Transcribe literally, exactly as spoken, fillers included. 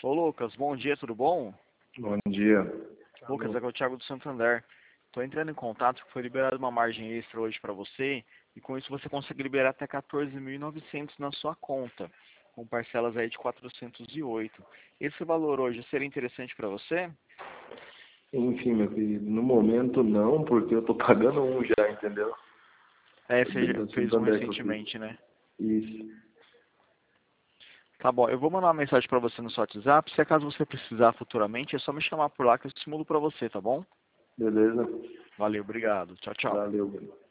Ô Lucas, bom dia, tudo bom? Bom dia. Lucas, aqui é o Thiago do Santander. Estou entrando em contato porque foi liberada uma margem extra hoje para você e com isso você consegue liberar até quatorze mil e novecentos na sua conta, com parcelas aí de quatrocentos e oito. Esse valor hoje seria interessante para você? Enfim, meu querido, no momento não, porque eu tô pagando um já, entendeu? É, Eu você dei já pra fez um Santander que eu fiz. recentemente, né? Isso. Tá bom, eu vou mandar uma mensagem para você no seu WhatsApp. Se acaso você precisar futuramente, é só me chamar por lá que eu estimulo para você, tá bom? Beleza? Valeu, obrigado. Tchau, tchau. Valeu, mano.